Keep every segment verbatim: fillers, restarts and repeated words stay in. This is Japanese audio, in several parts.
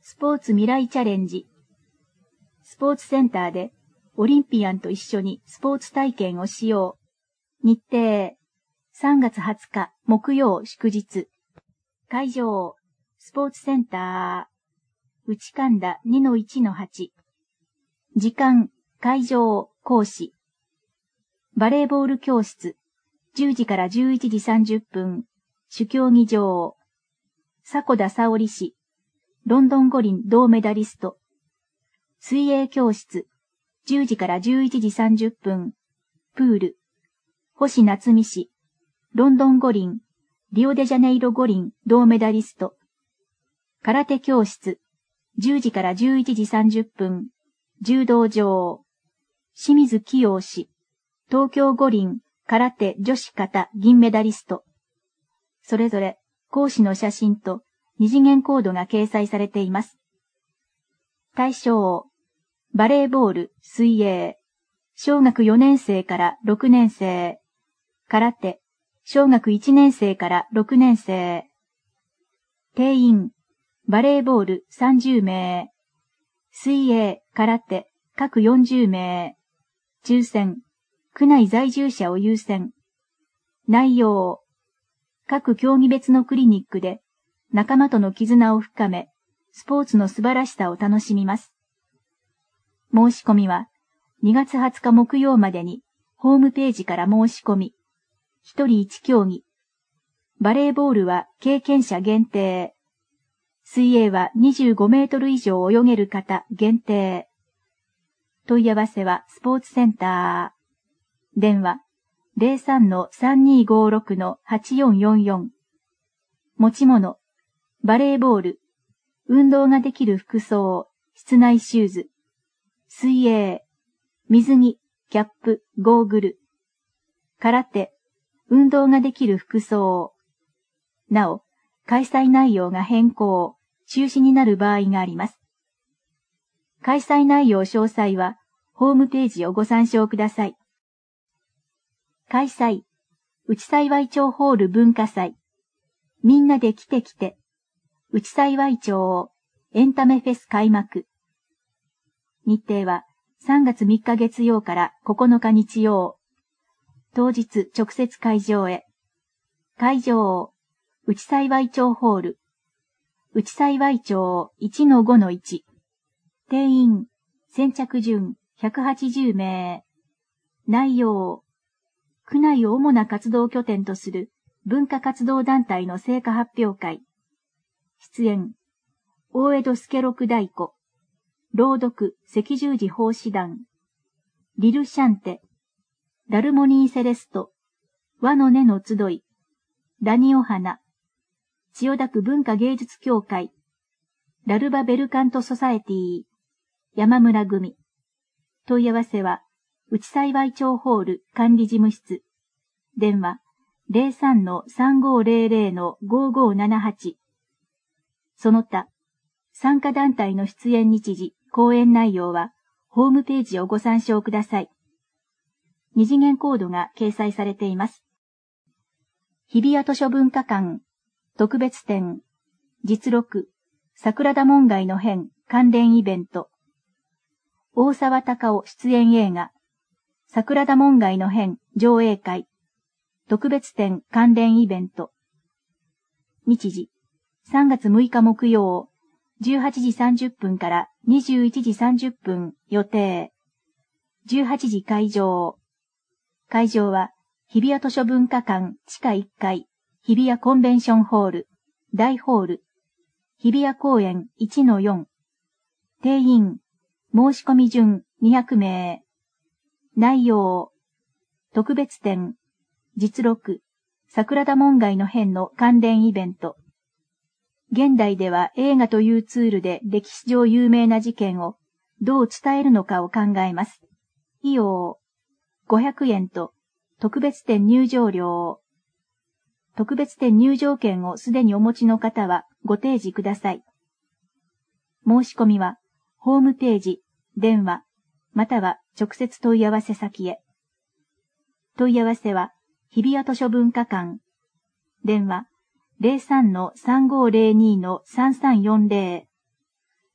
スポーツ未来チャレンジ。スポーツセンターでオリンピアンと一緒にスポーツ体験をしよう。日程。さんがつはつか木曜祝日。会場。スポーツセンター。内神田 にのいちのはち。時間。会場。講師。バレーボール教室。じゅうじからじゅういちじさんじゅっぷん。主競技場。迫田沙織氏。ロンドン五輪銅メダリスト。水泳教室。じゅうじからじゅういちじさんじゅっぷん。プール。星夏美氏。ロンドン五輪、リオデジャネイロ五輪銅メダリスト。空手教室。じゅうじからじゅういちじさんじゅっぷん。柔道場。清水希陽氏。東京五輪空手女子形銀メダリスト。それぞれ講師の写真と二次元コードが掲載されています。対象。バレーボール、水泳。小学よねん生からろくねん生。空手。小学いちねん生からろくねん生。定員。バレーボールさんじゅうめい。水泳、空手、各よんじゅうめい。抽選。区内在住者を優先。内容。各競技別のクリニックで仲間との絆を深め、スポーツの素晴らしさを楽しみます。申し込みはにがつはつか木曜までにホームページから申し込み、ひとりいち競技。バレーボールは経験者限定。水泳はにじゅうごメートル以上泳げる方限定。問い合わせはスポーツセンター。電話 ゼロさんのさんにーごーろくのはちよんよんよん。持ち物。バレーボール。運動ができる服装、室内シューズ。水泳。水着、キャップ、ゴーグル。空手。運動ができる服装。なお、開催内容が変更、中止になる場合があります。開催内容詳細は、ホームページをご参照ください。開催。内幸町ホール文化祭。みんなで来て来て。内幸町エンタメフェス開幕。日程はさんがつみっか月曜からここのか日曜。当日直接会場へ。会場。内幸町ホール。内幸町 いちのごのいち。定員。先着順ひゃくはちじゅうめい。内容。区内を主な活動拠点とする文化活動団体の成果発表会。出演。大江戸助六太鼓。朗読赤十字奉仕団。リルシャンテ。ラルモニーセレスト。和の音の集い。ラニオ花。千代田区文化芸術協会。ラルバベルカントソサエティ。山村組。問い合わせは、内幸町ホール管理事務室。電話 ゼロさんのさんごーゼロゼロのごーごーななはち。その他、参加団体の出演日時、講演内容は、ホームページをご参照ください。二次元コードが掲載されています。日比谷図書文化館、特別展、実録、桜田門外の変関連イベント。大沢たかお出演映画、桜田門外の変上映会、特別展関連イベント。日時、さんがつむいか木曜、じゅうはちじさんじゅっぷんからにじゅういちじさんじゅっぷん予定。じゅうはちじ会場。会場は、日比谷図書文化館地下いっかい、日比谷コンベンションホール、大ホール、日比谷公園 いちのよん。定員、申し込み順にひゃくめい。内容、特別展、実録、桜田門外の変の関連イベント。現代では映画というツールで歴史上有名な事件をどう伝えるのかを考えます。費用、ごひゃくえんと特別展入場料。特別展入場券をすでにお持ちの方はご提示ください。申し込みは、ホームページ、電話、または直接問い合わせ先へ。問い合わせは、日比谷図書文化館。電話、ゼロさんのさんごーゼロにのさんさんよんゼロ。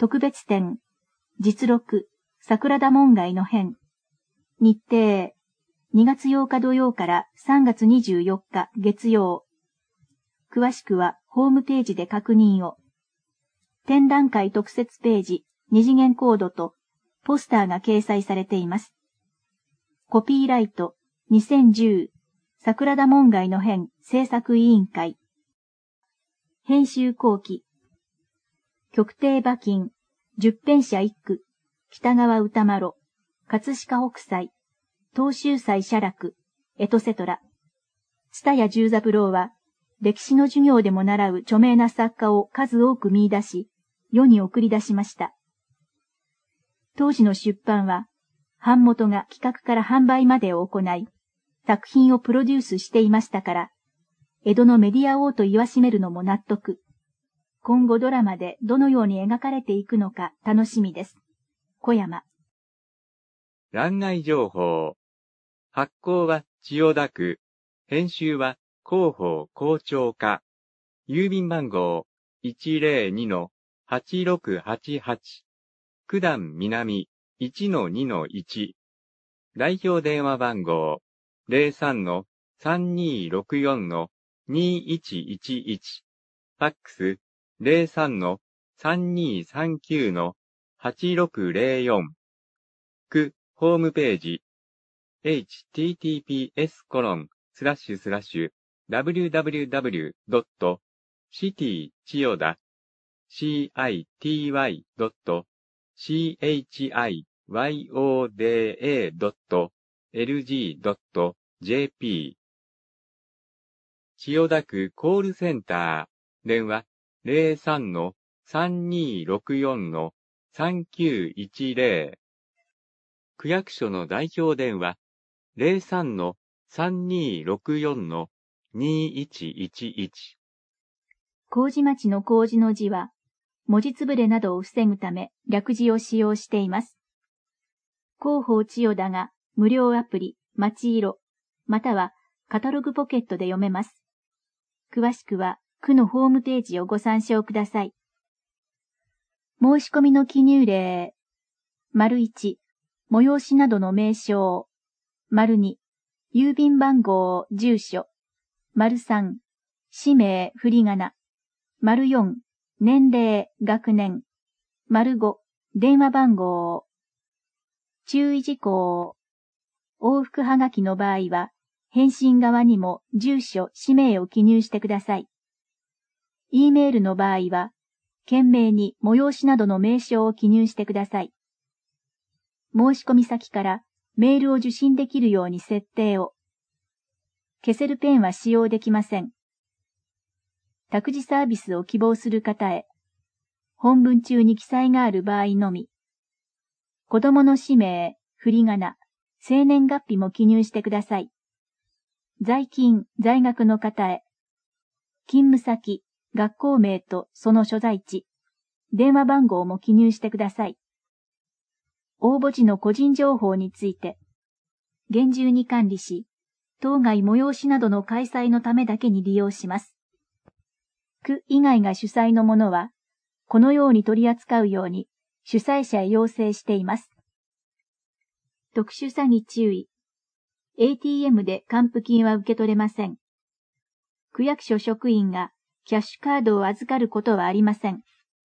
特別展、実録、桜田門外の変。日程、にがつようか土曜からさんがつにじゅうよっか月曜。詳しくはホームページで確認を。展覧会特設ページ、二次元コードとポスターが掲載されています。コピーライト、にせんじゅう、桜田門外の変制作委員会。編集後期。曲亭馬琴、十編者一句、北川歌麿、葛飾北斎、東秀斎写楽、エトセトラ。蔦谷十三郎は、歴史の授業でも習う著名な作家を数多く見出し、世に送り出しました。当時の出版は、版元が企画から販売までを行い、作品をプロデュースしていましたから、江戸のメディア王と言わしめるのも納得。今後ドラマでどのように描かれていくのか楽しみです。小山。 欄外情報。発行は千代田区。編集は広報校長課。郵便番号 いちまるにのはちろくはちはち。九段南 いちのにのいち。代表電話番号 ゼロさんのさんにーろくよんのにいちいちいち。ファックス ゼロさんのさんにーさんきゅうのはちろくゼロよん。区ホームページ エイチティーティーピーエスコロンスラッシュスラッシュダブリューダブリューダブリュードットシティ千代田 シーアイティーワイドットシーエイチアイワイオーディーエードットエルジードットジェーピー 千代田区コールセンター電話 ゼロさんのさんにーろくよんのさんきゅういちゼロ。区役所の代表電話 ゼロさんのさんにーろくよんのにいちいちいち。 麹町の麹の字は、文字つぶれなどを防ぐため略字を使用しています。広報千代田が無料アプリ、町色、またはカタログポケットで読めます。詳しくは区のホームページをご参照ください。申し込みの記入例、丸いち、催しなどの名称、丸に、郵便番号、住所、丸さん、氏名、振り仮名、丸よん、年齢、学年、丸ご、電話番号、注意事項、往復はがきの場合は、返信側にも住所、氏名を記入してください。E メールの場合は、件名に催しなどの名称を記入してください。申し込み先からメールを受信できるように設定を。消せるペンは使用できません。託児サービスを希望する方へ。本文中に記載がある場合のみ。子供の氏名、振り仮名、生年月日も記入してください。在勤、在学の方へ。勤務先、学校名とその所在地、電話番号も記入してください。応募時の個人情報について、厳重に管理し、当該催しなどの開催のためだけに利用します。区以外が主催のものは、このように取り扱うように主催者へ要請しています。特殊詐欺注意。エーティーエム で還付金は受け取れません。区役所職員がキャッシュカードを預かることはありません。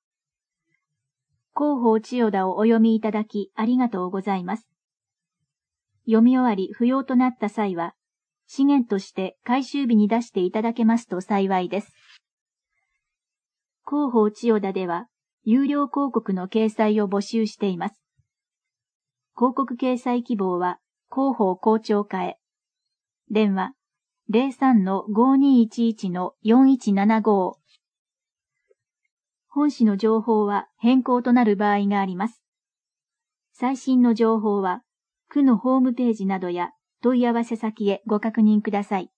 広報千代田をお読みいただきありがとうございます。読み終わり不要となった際は、資源として回収日に出していただけますと幸いです。広報千代田では、有料広告の掲載を募集しています。広告掲載希望は、広報校長課へ。電話、ゼロさんのごにいちいちのよんいちななご。本誌の情報は変更となる場合があります。最新の情報は、区のホームページなどや問い合わせ先へご確認ください。